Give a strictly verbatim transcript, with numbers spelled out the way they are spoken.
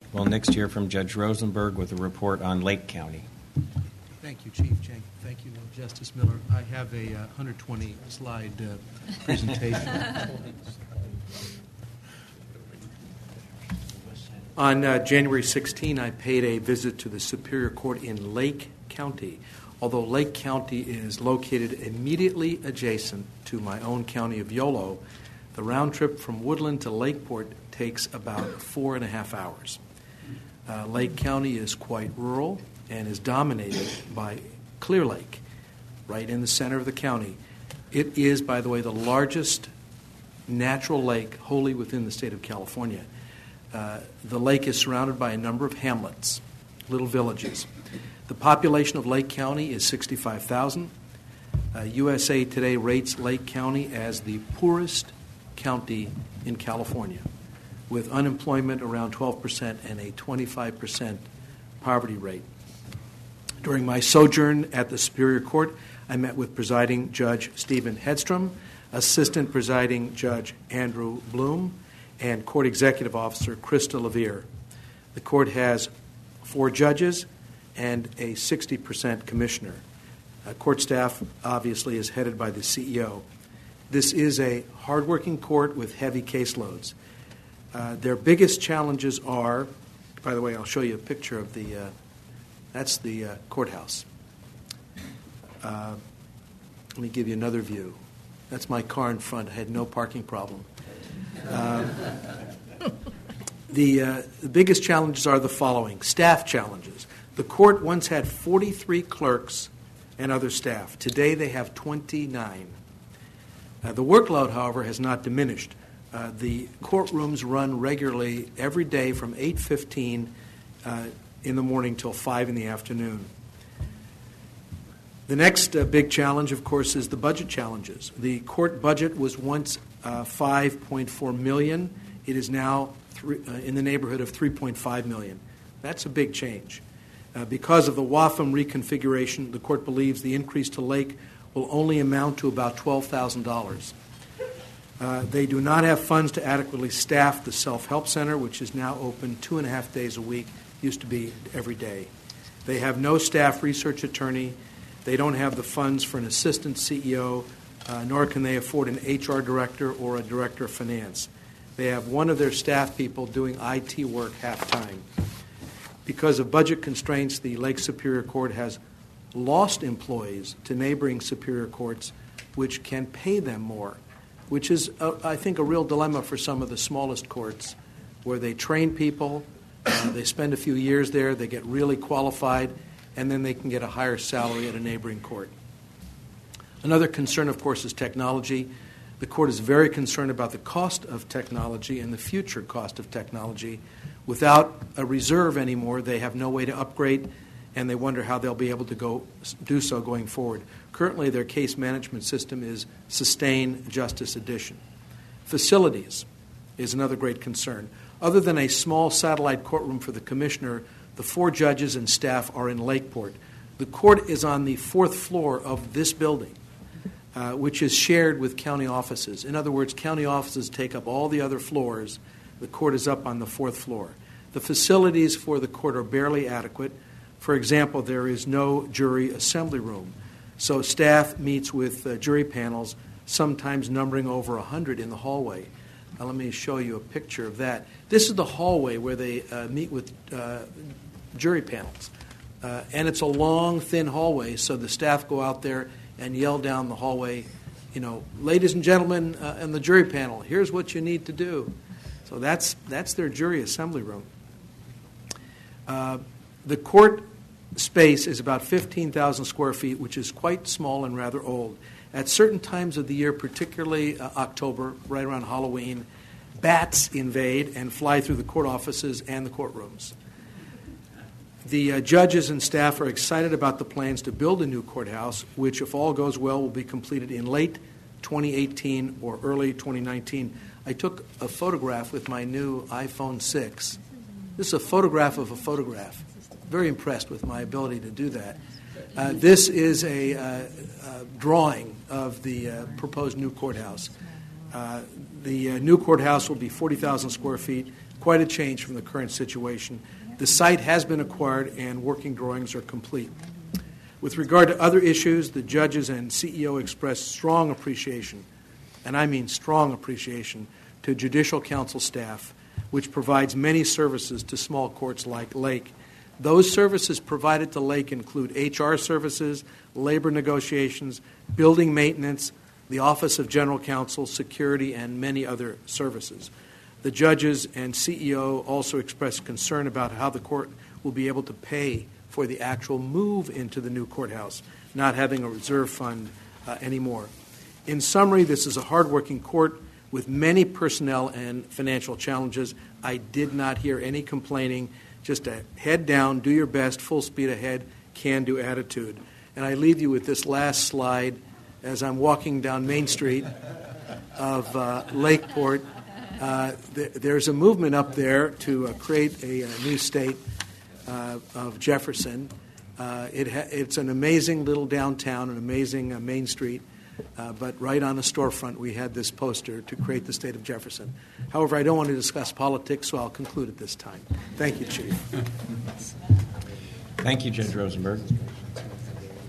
We'll next hear from Judge Rosenberg with a report on Lake County. Thank you, Chief Jang. Thank you, Justice Miller. I have a uh, one hundred twenty slide uh, presentation. On uh, January sixteenth, I paid a visit to the Superior Court in Lake County. Although Lake County is located immediately adjacent to my own county of Yolo, the round trip from Woodland to Lakeport takes about four and a half hours. Uh, Lake County is quite rural and is dominated by Clear Lake, right in the center of the county. It is, by the way, the largest natural lake wholly within the state of California. Uh, the lake is surrounded by a number of hamlets, little villages. The population of Lake County is sixty-five thousand. Uh, U S A Today rates Lake County as the poorest county in California, with unemployment around twelve percent and a twenty-five percent poverty rate. During my sojourn at the Superior Court, I met with Presiding Judge Stephen Hedstrom, Assistant Presiding Judge Andrew Bloom, and Court Executive Officer Krista Levere. The court has four judges and a sixty percent commissioner. Uh, court staff, obviously, is headed by the C E O. This is a hardworking court with heavy caseloads. Uh, their biggest challenges are, by the way, I'll show you a picture of the, uh, that's the uh, courthouse. Uh, let me give you another view. That's my car in front. I had no parking problem. Uh, the, uh, the biggest challenges are the following. Staff challenges. The court once had forty-three clerks and other staff. Today they have twenty-nine. Uh, the workload, however, has not diminished. Uh, the courtrooms run regularly every day from eight fifteen uh, in the morning till five in the afternoon. The next uh, big challenge, of course, is the budget challenges. The court budget was once uh, five point four million dollars. It is now three, uh, in the neighborhood of three point five million dollars. That's a big change. Uh, because of the W A F M reconfiguration, the court believes the increase to Lake will only amount to about twelve thousand dollars. Uh, they do not have funds to adequately staff the self-help center, which is now open two and a half days a week, used to be every day. They have no staff research attorney. They don't have the funds for an assistant C E O, uh, nor can they afford an H R director or a director of finance. They have one of their staff people doing I T work half-time. Because of budget constraints, the Lake Superior Court has lost employees to neighboring superior courts, which can pay them more, which is, uh, I think, a real dilemma for some of the smallest courts, where they train people, uh, they spend a few years there, they get really qualified, and then they can get a higher salary at a neighboring court. Another concern, of course, is technology. The court is very concerned about the cost of technology and the future cost of technology. Without a reserve anymore, they have no way to upgrade, and they wonder how they'll be able to go do so going forward. Currently, their case management system is Sustain Justice Edition. Facilities is another great concern. Other than a small satellite courtroom for the commissioner, the four judges and staff are in Lakeport. The court is on the fourth floor of this building, uh, which is shared with county offices. In other words, county offices take up all the other floors. The court is up on the fourth floor. The facilities for the court are barely adequate. For example, there is no jury assembly room. So staff meets with uh, jury panels, sometimes numbering over one hundred in the hallway. Now, let me show you a picture of that. This is the hallway where they uh, meet with uh, jury panels. Uh, and it's a long, thin hallway, so the staff go out there and yell down the hallway, you know, ladies and gentlemen uh, in the jury panel, here's what you need to do. So that's that's their jury assembly room. Uh, the court space is about fifteen thousand square feet, which is quite small and rather old. At certain times of the year, particularly uh, October, right around Halloween, bats invade and fly through the court offices and the courtrooms. The uh, judges and staff are excited about the plans to build a new courthouse, which, if all goes well, will be completed in late twenty eighteen or early twenty nineteen. I took a photograph with my new iPhone six. This is a photograph of a photograph. Very impressed with my ability to do that. Uh, this is a uh, uh, drawing of the uh, proposed new courthouse. Uh, the uh, new courthouse will be forty thousand square feet, quite a change from the current situation. The site has been acquired and working drawings are complete. With regard to other issues, the judges and C E O expressed strong appreciation, and I mean strong appreciation, to Judicial Council staff, which provides many services to small courts like Lake. Those services provided to Lake include H R services, labor negotiations, building maintenance, the Office of General Counsel, security, and many other services. The judges and C E O also expressed concern about how the court will be able to pay for the actual move into the new courthouse, not having a reserve fund uh, anymore. In summary, this is a hardworking court with many personnel and financial challenges. I did not hear any complaining, just a head down, do your best, full speed ahead, can-do attitude. And I leave you with this last slide as I'm walking down Main Street of uh, Lakeport. Uh, th- there's a movement up there to uh, create a, a new state uh, of Jefferson. Uh, it ha- it's an amazing little downtown, an amazing uh, Main Street, uh, but right on the storefront we had this poster to create the state of Jefferson. However, I don't want to discuss politics, so I'll conclude at this time. Thank you, Chief. Thank you, Judge Rosenberg.